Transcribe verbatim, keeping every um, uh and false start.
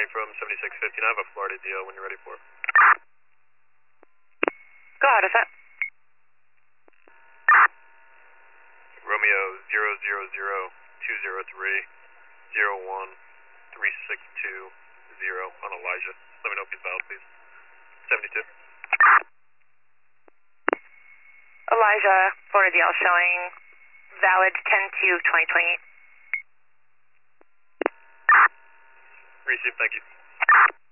calling from seventy-six fifteen. I have a Florida D O when you're ready for it. Go ahead, is that? Romeo zero zero zero two zero three zero one three six two zero on Elijah. Let me know if he's valid, please. seventy-two. Elijah, Florida D L showing valid ten two twenty twenty-eight. Receive, thank you.